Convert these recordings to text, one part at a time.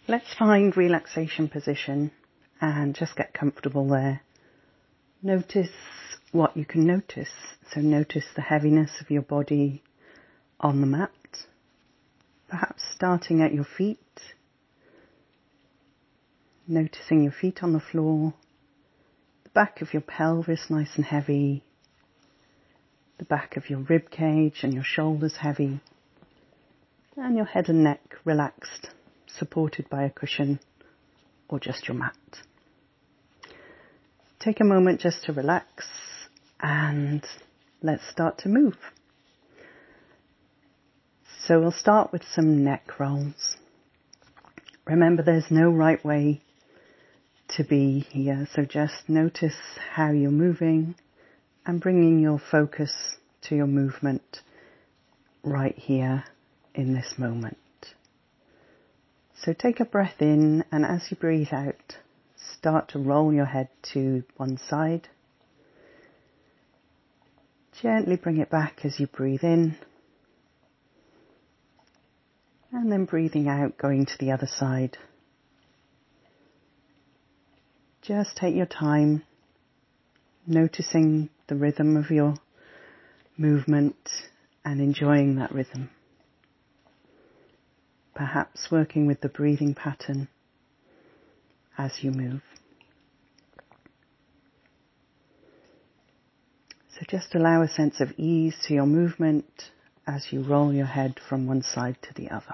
Let's find relaxation position and just get comfortable there. Notice what you can notice. So notice the heaviness of your body on the mat, perhaps starting at your feet, noticing your feet on the floor, the back of your pelvis nice and heavy, the back of your rib cage and your shoulders heavy, and your head and neck relaxed, supported by a cushion or just your mat. Take a moment just to relax and let's start to move. So we'll start with some neck rolls. Remember, there's no right way to be here, so just notice how you're moving and bringing your focus to your movement right here in this moment. So take a breath in, and as you breathe out, start to roll your head to one side. Gently bring it back as you breathe in, and then breathing out, going to the other side. Just take your time, noticing the rhythm of your movement and enjoying that rhythm. Perhaps working with the breathing pattern as you move. So just allow a sense of ease to your movement as you roll your head from one side to the other.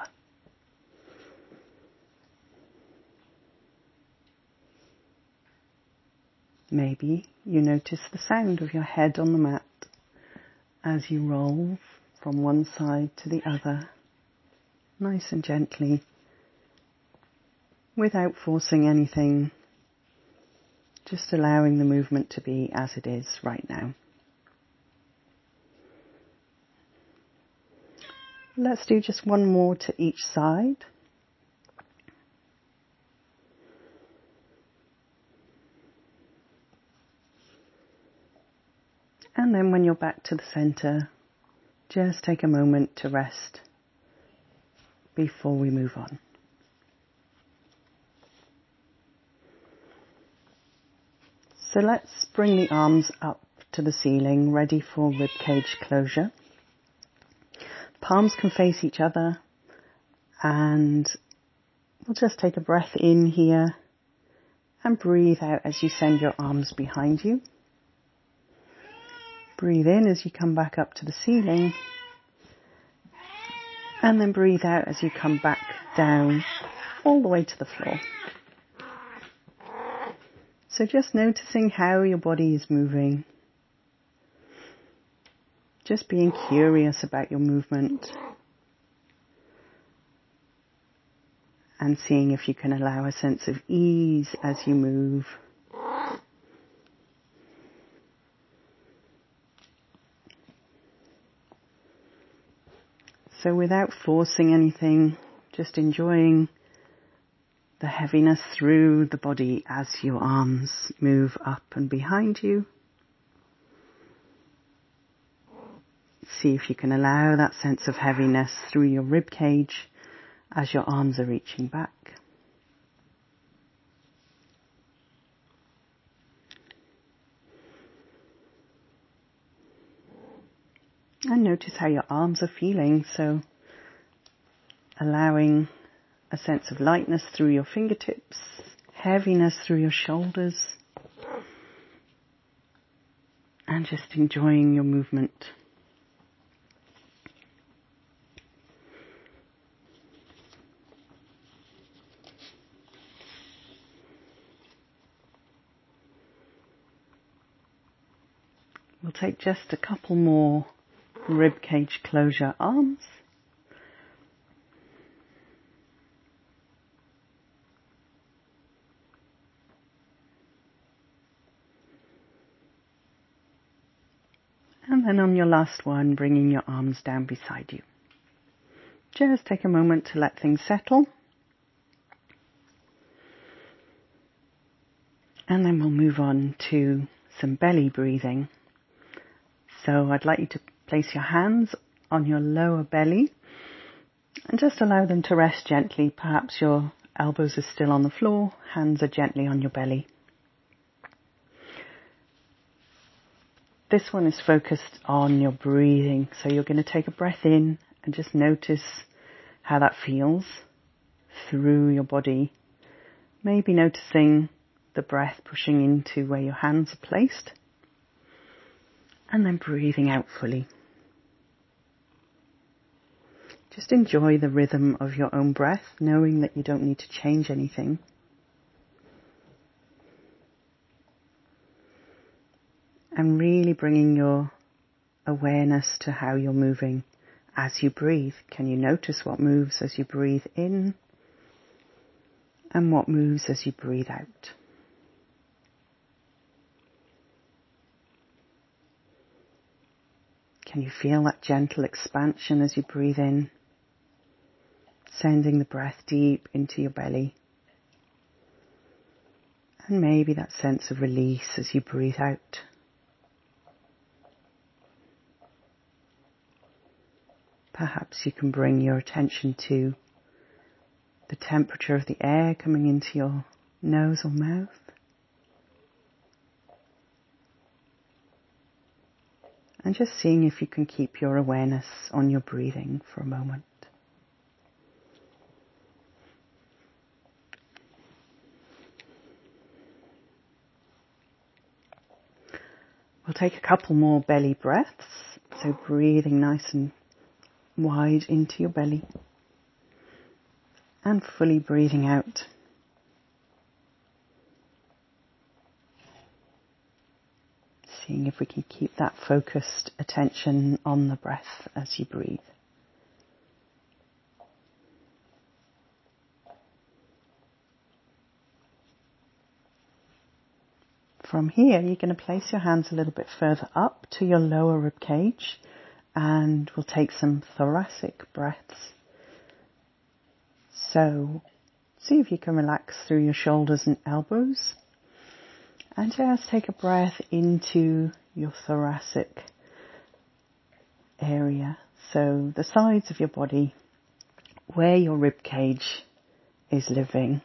Maybe you notice the sound of your head on the mat as you roll from one side to the other, nice and gently, without forcing anything, just allowing the movement to be as it is right now. Let's do just one more to each side. And then when you're back to the center, just take a moment to rest before we move on. So let's bring the arms up to the ceiling, ready for ribcage closure. Palms can face each other, and we'll just take a breath in here and breathe out as you send your arms behind you. Breathe in as you come back up to the ceiling, and then breathe out as you come back down all the way to the floor. So just noticing how your body is moving. Just being curious about your movement and seeing if you can allow a sense of ease as you move. So without forcing anything, just enjoying the heaviness through the body as your arms move up and behind you. See if you can allow that sense of heaviness through your rib cage as your arms are reaching back. And notice how your arms are feeling, so allowing a sense of lightness through your fingertips, heaviness through your shoulders, and just enjoying your movement. We'll take just a couple more rib cage closure arms. And then on your last one, bringing your arms down beside you. Just take a moment to let things settle. And then we'll move on to some belly breathing. So I'd like you to place your hands on your lower belly and just allow them to rest gently. Perhaps you're Elbows are still on the floor, hands are gently on your belly. This one is focused on your breathing, so you're going to take a breath in and just notice how that feels through your body. Maybe noticing the breath pushing into where your hands are placed, and then breathing out fully. Just enjoy the rhythm of your own breath, knowing that you don't need to change anything. And really bringing your awareness to how you're moving as you breathe. Can you notice what moves as you breathe in and what moves as you breathe out? Can you feel that gentle expansion as you breathe in, sending the breath deep into your belly? And maybe that sense of release as you breathe out. Perhaps you can bring your attention to the temperature of the air coming into your nose or mouth. And just seeing if you can keep your awareness on your breathing for a moment. We'll take a couple more belly breaths. So breathing nice and wide into your belly. And fully breathing out. Seeing if we can keep that focused attention on the breath as you breathe. From here, you're going to place your hands a little bit further up to your lower rib cage, and we'll take some thoracic breaths. So, see if you can relax through your shoulders and elbows, and just take a breath into your thoracic area. So, the sides of your body, where your rib cage is living.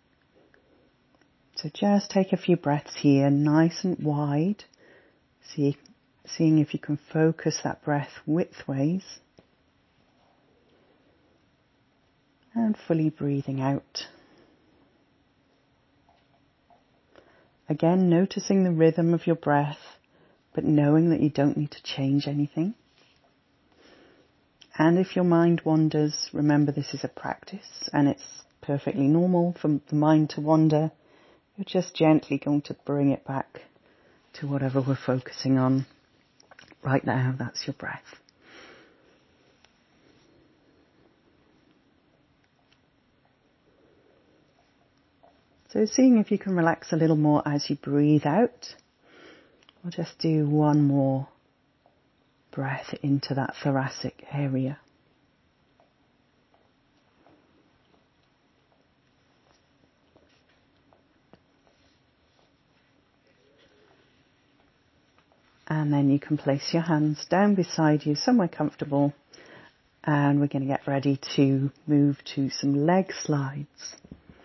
So just take a few breaths here, nice and wide, seeing if you can focus that breath widthways. And fully breathing out. Again, noticing the rhythm of your breath, but knowing that you don't need to change anything. And if your mind wanders, remember this is a practice and it's perfectly normal for the mind to wander. You're just gently going to bring it back to whatever we're focusing on right now. That's your breath. So seeing if you can relax a little more as you breathe out. We'll just do one more breath into that thoracic area. And then you can place your hands down beside you, somewhere comfortable. And we're going to get ready to move to some leg slides.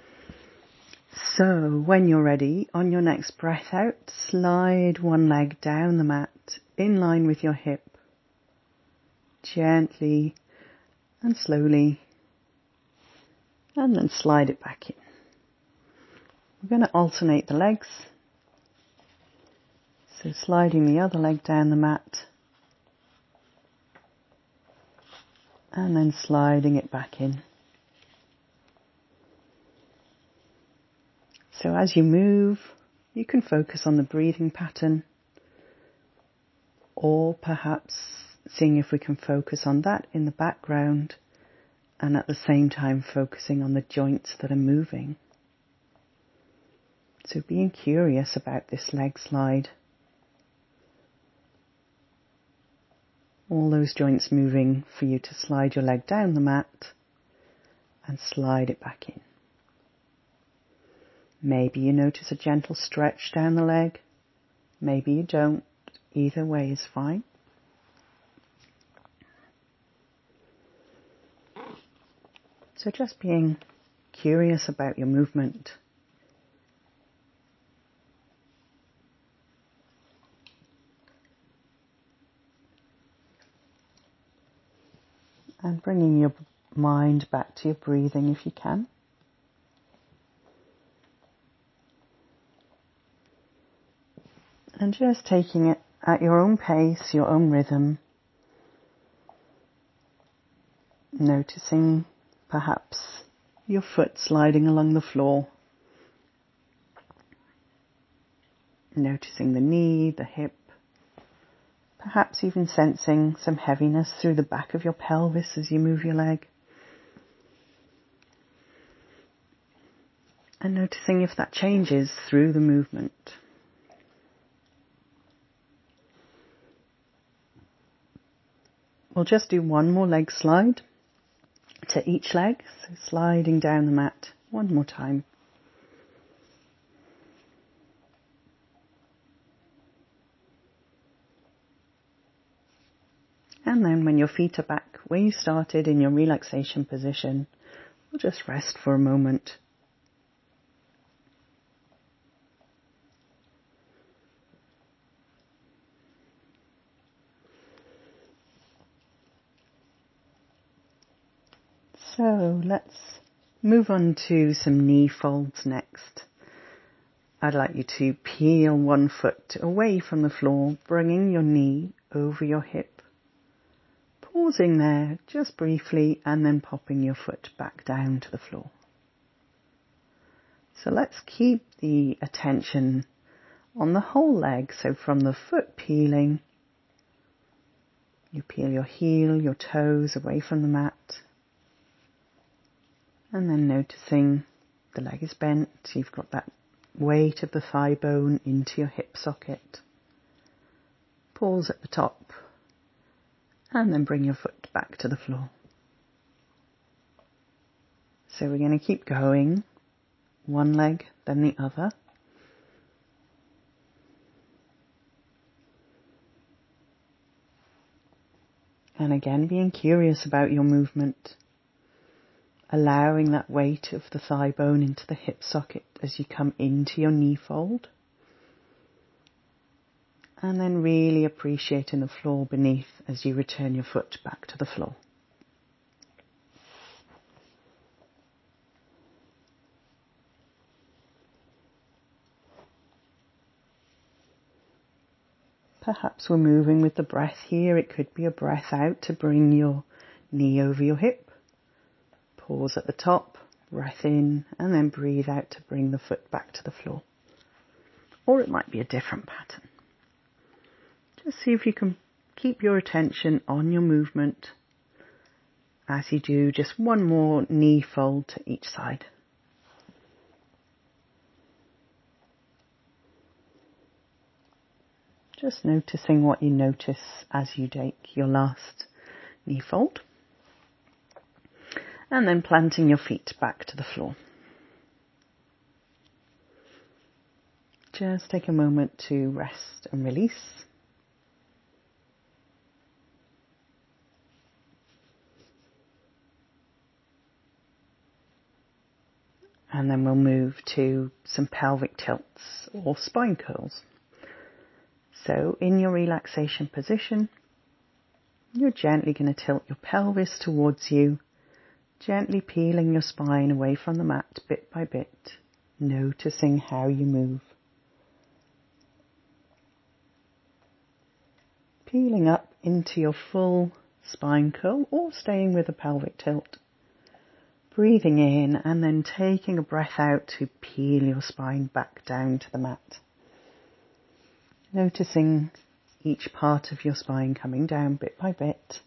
So when you're ready, on your next breath out, slide one leg down the mat in line with your hip. Gently and slowly. And then slide it back in. We're going to alternate the legs. So sliding the other leg down the mat. And then sliding it back in. So as you move, you can focus on the breathing pattern, or perhaps seeing if we can focus on that in the background and at the same time focusing on the joints that are moving. So being curious about this leg slide. All those joints moving for you to slide your leg down the mat and slide it back in. Maybe you notice a gentle stretch down the leg. Maybe you don't. Either way is fine. So just being curious about your movement. And bringing your mind back to your breathing if you can. And just taking it at your own pace, your own rhythm. Noticing perhaps your foot sliding along the floor. Noticing the knee, the hip. Perhaps even sensing some heaviness through the back of your pelvis as you move your leg. And noticing if that changes through the movement. We'll just do one more leg slide to each leg. So sliding down the mat one more time. And then when your feet are back where you started in your relaxation position, we'll just rest for a moment. So let's move on to some knee folds next. I'd like you to peel one foot away from the floor, bringing your knee over your hip. Pausing there just briefly and then popping your foot back down to the floor. So let's keep the attention on the whole leg. So from the foot peeling, you peel your heel, your toes away from the mat. And then noticing the leg is bent. You've got that weight of the thigh bone into your hip socket. Pause at the top. And then bring your foot back to the floor. So we're going to keep going. One leg, then the other. And again, being curious about your movement. Allowing that weight of the thigh bone into the hip socket as you come into your knee fold. And then really appreciating the floor beneath as you return your foot back to the floor. Perhaps we're moving with the breath here. It could be a breath out to bring your knee over your hip. Pause at the top, breath in, and then breathe out to bring the foot back to the floor. Or it might be a different pattern. Just see if you can keep your attention on your movement as you do just one more knee fold to each side. Just noticing what you notice as you take your last knee fold. And then planting your feet back to the floor. Just take a moment to rest and release. And then we'll move to some pelvic tilts or spine curls. So in your relaxation position, you're gently going to tilt your pelvis towards you, gently peeling your spine away from the mat bit by bit, noticing how you move. Peeling up into your full spine curl or staying with a pelvic tilt. Breathing in and then taking a breath out to peel your spine back down to the mat. Noticing each part of your spine coming down bit by bit.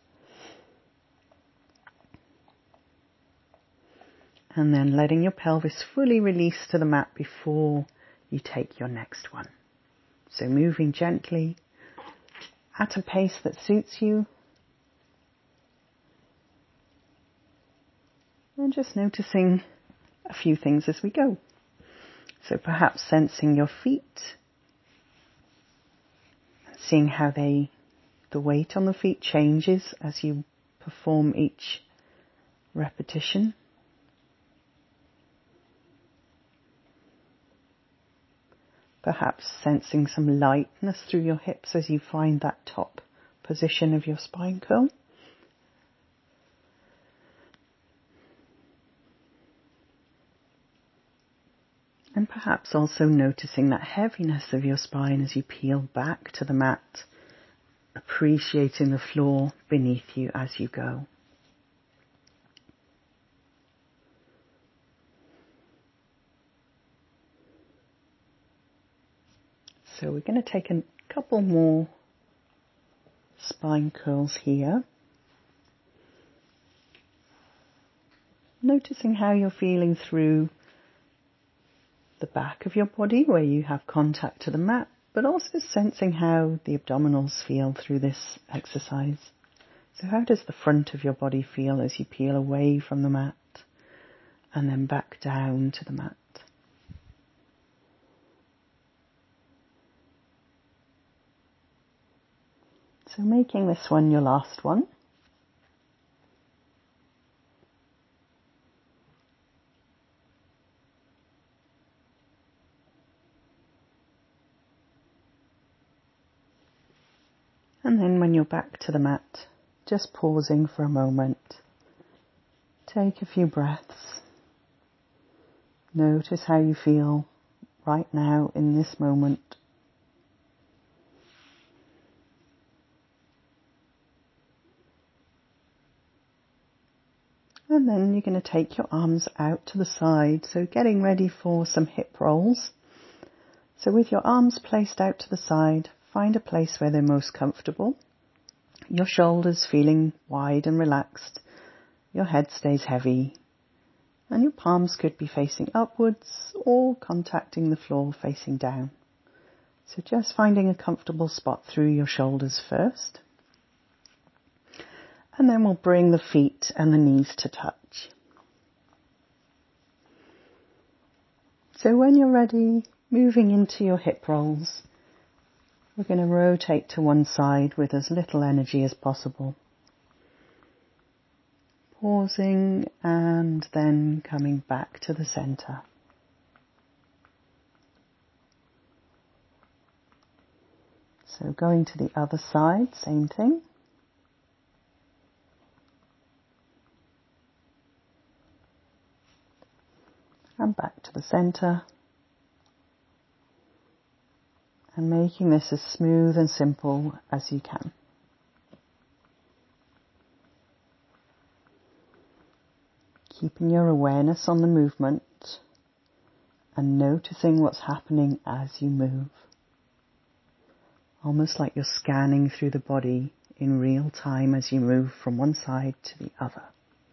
And then letting your pelvis fully release to the mat before you take your next one. So moving gently at a pace that suits you. And just noticing a few things as we go. So perhaps sensing your feet. Seeing how the weight on the feet changes as you perform each repetition. Perhaps sensing some lightness through your hips as you find that top position of your spine curl. And perhaps also noticing that heaviness of your spine as you peel back to the mat, appreciating the floor beneath you as you go. So we're going to take a couple more spine curls here. Noticing how you're feeling through the back of your body where you have contact to the mat, but also sensing how the abdominals feel through this exercise. So how does the front of your body feel as you peel away from the mat and then back down to the mat? So making this one your last one. And then when you're back to the mat, just pausing for a moment. Take a few breaths. Notice how you feel right now in this moment. And then you're going to take your arms out to the side, so getting ready for some hip rolls. So with your arms placed out to the side, find a place where they're most comfortable. Your shoulders feeling wide and relaxed. Your head stays heavy. And your palms could be facing upwards or contacting the floor facing down. So just finding a comfortable spot through your shoulders first. And then we'll bring the feet and the knees to touch. So when you're ready, moving into your hip rolls, we're going to rotate to one side with as little energy as possible. Pausing and then coming back to the center. So going to the other side, same thing. And back to the center. And making this as smooth and simple as you can. Keeping your awareness on the movement and noticing what's happening as you move. Almost like you're scanning through the body in real time as you move from one side to the other.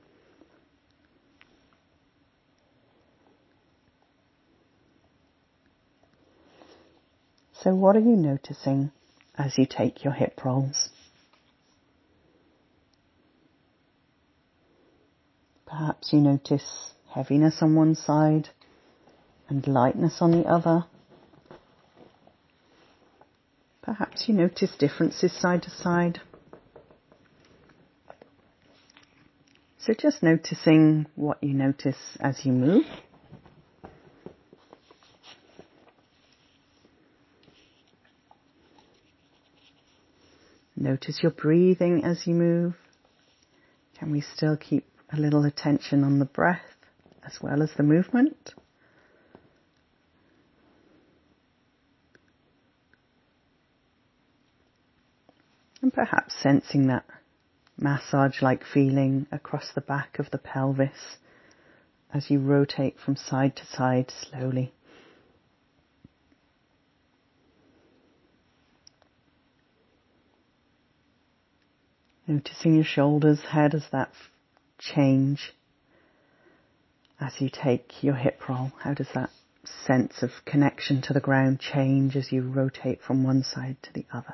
So what are you noticing as you take your hip rolls? Perhaps you notice heaviness on one side and lightness on the other. Perhaps you notice differences side to side. So just noticing what you notice as you move. Notice your breathing as you move. Can we still keep a little attention on the breath as well as the movement? And perhaps sensing that massage-like feeling across the back of the pelvis as you rotate from side to side slowly. Noticing your shoulders, how does that change as you take your hip roll? How does that sense of connection to the ground change as you rotate from one side to the other?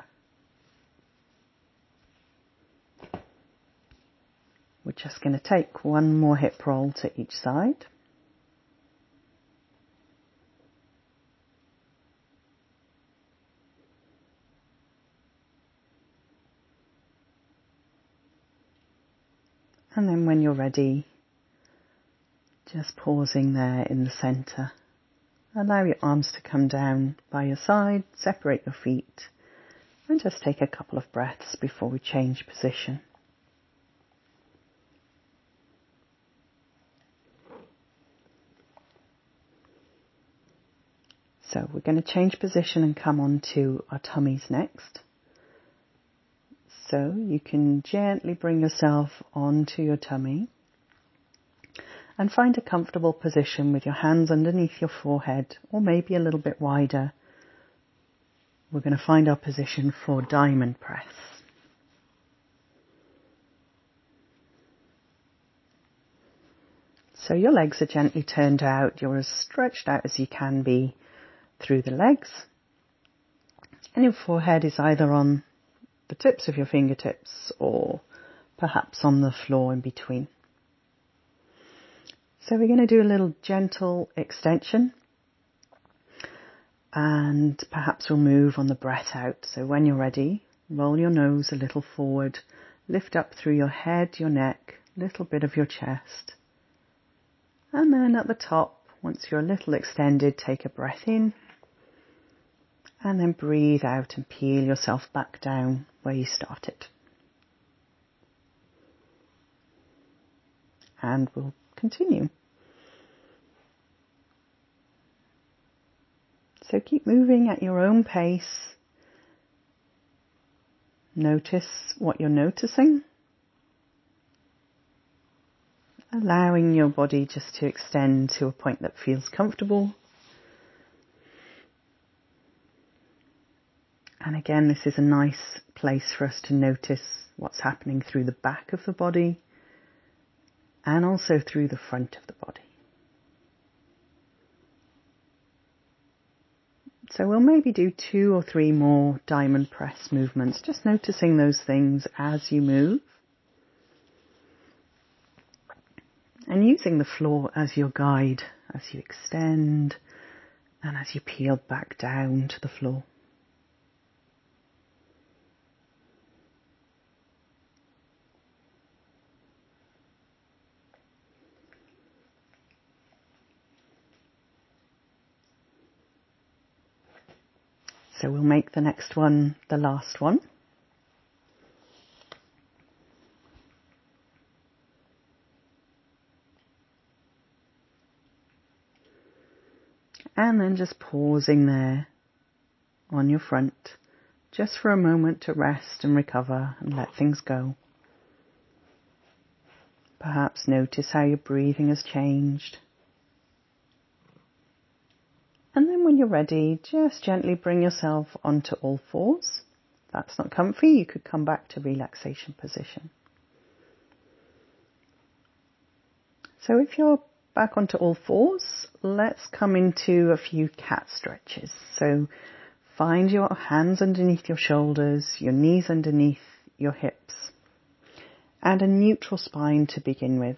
We're just going to take one more hip roll to each side. And then when you're ready, just pausing there in the center Allow your arms to come down by your side, separate your feet, and just take a couple of breaths before we change position. So we're going to change position and come on to our tummies next. So you can gently bring yourself onto your tummy and find a comfortable position with your hands underneath your forehead, or maybe a little bit wider. We're going to find our position for diamond press. So your legs are gently turned out. You're as stretched out as you can be through the legs. And your forehead is either on the tips of your fingertips or perhaps on the floor in between. So we're going to do a little gentle extension, and perhaps we'll move on the breath out. So when you're ready, roll your nose a little forward, lift up through your head, your neck, little bit of your chest. And then at the top, once you're a little extended, take a breath in and then breathe out and peel yourself back down where you started. And we'll continue. So keep moving at your own pace. Notice what you're noticing. Allowing your body just to extend to a point that feels comfortable. And again, this is a nice place for us to notice what's happening through the back of the body and also through the front of the body. So we'll maybe do 2 or 3 more diamond press movements, just noticing those things as you move. And using the floor as your guide as you extend and as you peel back down to the floor. So we'll make the next one the last one. And then just pausing there on your front, just for a moment to rest and recover and let things go. Perhaps notice how your breathing has changed. And then when you're ready, just gently bring yourself onto all fours. If that's not comfy, you could come back to relaxation position. So if you're back onto all fours, let's come into a few cat stretches. So find your hands underneath your shoulders, your knees underneath your hips, and a neutral spine to begin with.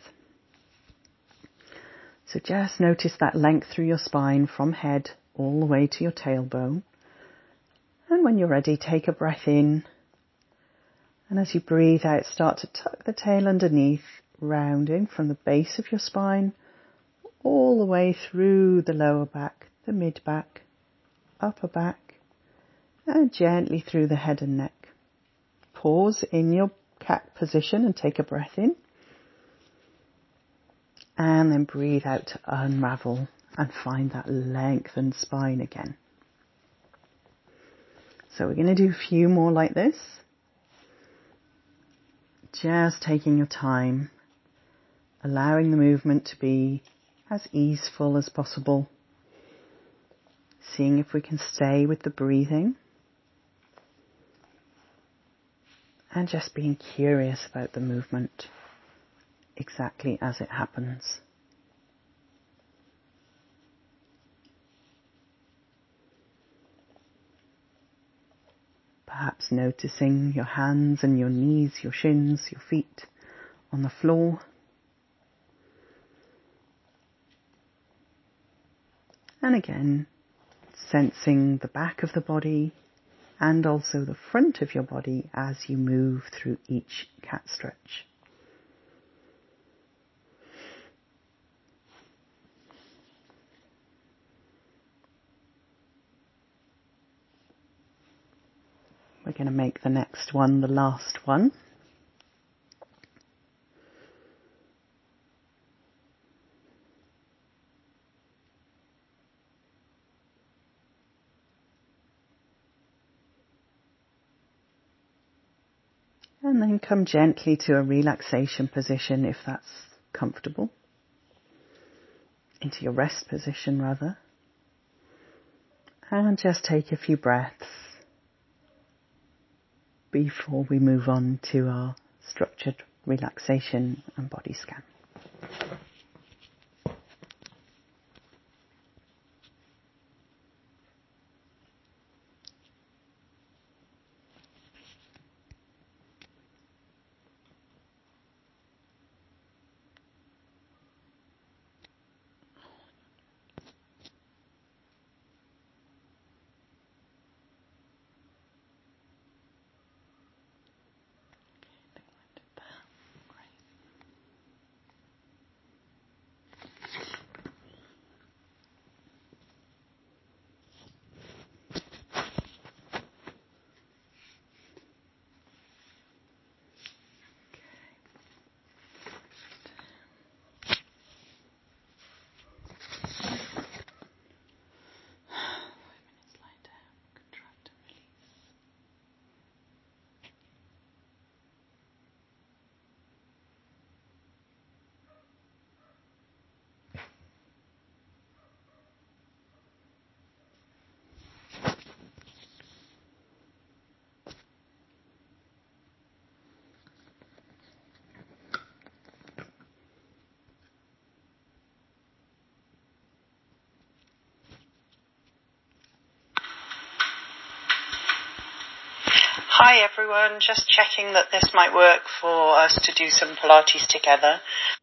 So just notice that length through your spine from head all the way to your tailbone. And when you're ready, take a breath in. And as you breathe out, start to tuck the tail underneath, rounding from the base of your spine all the way through the lower back, the mid back, upper back, and gently through the head and neck. Pause in your cat position and take a breath in. And then breathe out to unravel and find that lengthened spine again. So we're going to do a few more like this. Just taking your time, allowing the movement to be as easeful as possible. Seeing if we can stay with the breathing. And just being curious about the movement exactly as it happens. Perhaps noticing your hands and your knees, your shins, your feet on the floor. And again, sensing the back of the body and also the front of your body as you move through each cat stretch. We're going to make the next one the last one. And then come gently to a relaxation position if that's comfortable. Into your rest position rather. And just take a few breaths before we move on to our structured relaxation and body scan. Hi everyone, just checking that this might work for us to do some Pilates together.